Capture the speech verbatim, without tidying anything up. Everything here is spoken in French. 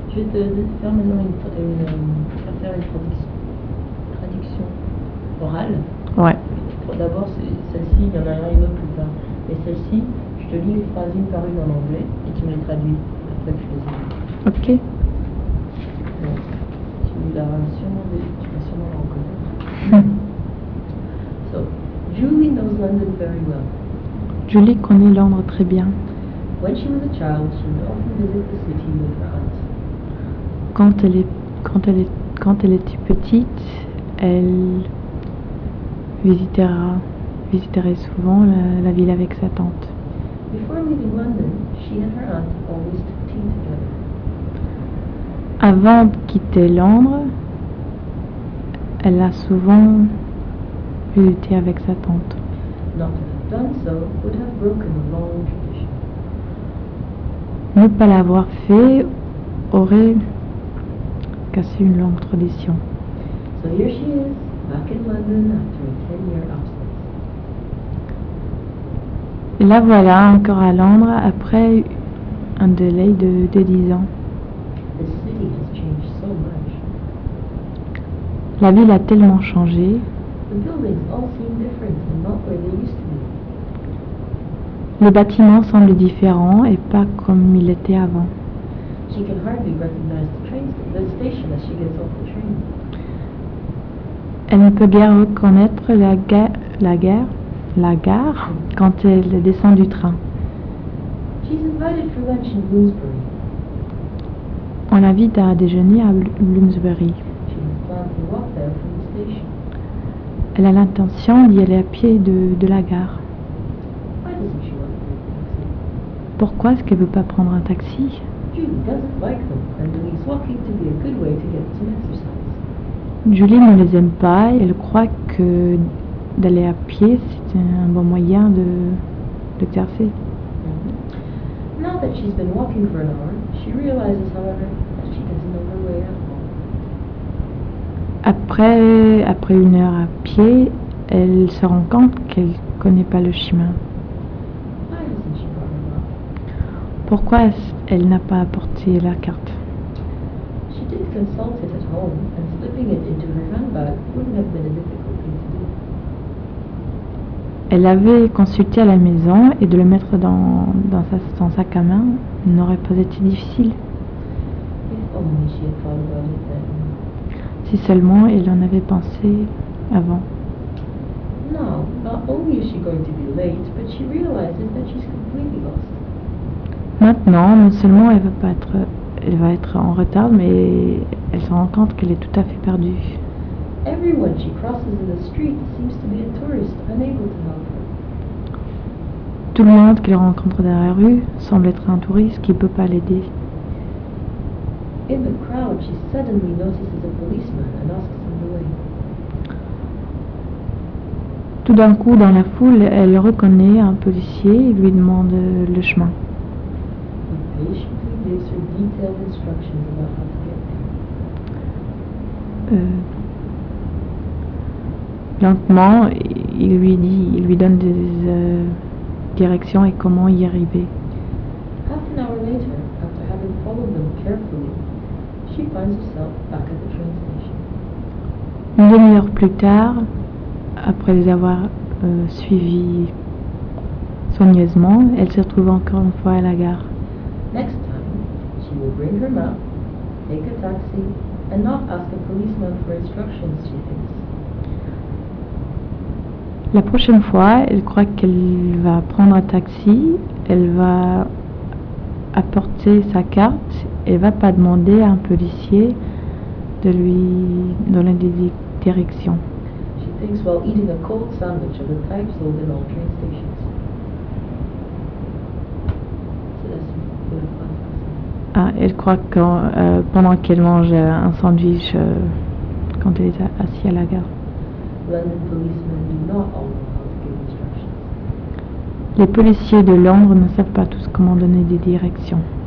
Je vais te, te faire maintenant une, tra- une, euh, faire faire une traduction, traduction orale. Ouais. Bon, d'abord, c'est- celle-ci, il y en a une autre plus tard. Mais celle-ci, je te lis les phrases une par une en anglais et tu me les traduis après que je les ai lues. Ok. Bon, tu la sûrement, tu vas sûrement la reconnaître. So, Julie knows London very well. Julie connaît Londres très bien. When she was a child, she would often visit the city with her aunt. Quand elle, est, quand, elle est, quand elle était petite, elle visitera, visiterait souvent la, la ville avec sa tante. Before leaving London, she and her aunt always took tea together. Avant de quitter Londres, elle a souvent bu du thé avec sa tante. Not to have done so would have broken a long tradition. Ne pas l'avoir fait aurait cassé une longue tradition. So here she is, back in London after a ten-year absence. Et la voilà encore à Londres après un délai de, de dix ans. The city has changed so much. La ville a tellement changé. The buildings all seem different and not where they used to be. Les bâtiments semblent différents et pas comme ils étaient avant. She can hardly recognize the train sta- the station as she gets off the train. Elle ne peut guère reconnaître la, ga- la gare, la gare quand elle descend du train. She's invited for lunch in Bloomsbury. On l'invite à déjeuner à Bl- Bloomsbury. She has planned to walk there from the station. Elle a l'intention d'y aller à pied de, de la gare. Why doesn't she want to take a taxi? Pourquoi est-ce qu'elle ne veut pas prendre un taxi? Julie doesn't like them and believes walking to be a good way to get some exercise. Julie ne les aime pas et elle croit que d'aller à pied c'est un bon moyen de d'exercer. Mm-hmm. Now that she's been walking for an hour, she realizes, however, that she doesn't know her way at home. Après, après une heure à pied, elle se rend compte qu'elle ne connaît pas le chemin. Why hasn't she brought her map? Pourquoi est-ce- elle n'a pas apporté la carte? She did consult it at home, and slipping it into her handbag wouldn't have been a difficult thing to do. Elle avait consulté à la maison et de le mettre dans, dans sa, son sac à main n'aurait pas été difficile. If only she had thought about it then. Si seulement elle en avait pensé avant. Now, not only is she going to be late, but she realizes that she's completely lost. Maintenant, non seulement elle va, pas être, elle va être en retard, mais elle se rend compte qu'elle est tout à fait perdue. Everyone she crosses in the street seems to be a tourist, unable to help her. Tout le monde qu'elle rencontre dans la rue semble être un touriste qui ne peut pas l'aider. In the crowd, she suddenly notices a policeman and asks him the way. Tout d'un coup, dans la foule, elle reconnaît un policier et lui demande le chemin. He patiently gives her detailed instructions about how to get there. Euh, lentement, il lui dit, il lui donne des euh, directions et comment y arriver. Half an hour later, after having followed them carefully, she finds herself back at the train station. Une demi-heure plus tard, après les avoir euh, suivis soigneusement, elle se retrouve encore une fois à la gare. Next time, she will bring her map, take a taxi, and not ask a policeman for instructions, she thinks. La prochaine fois, elle croit qu'elle va prendre un taxi, elle va apporter sa carte et va pas demander à un policier de lui donner des directions. She thinks while eating a cold sandwich of the type sold in all train stations. So that's what I find. Ah, elle croit que euh, pendant qu'elle mange un sandwich euh, quand elle est assise à la gare. London policemen do not all know how to give instructions. Les policiers de Londres ne savent pas tous comment donner des directions.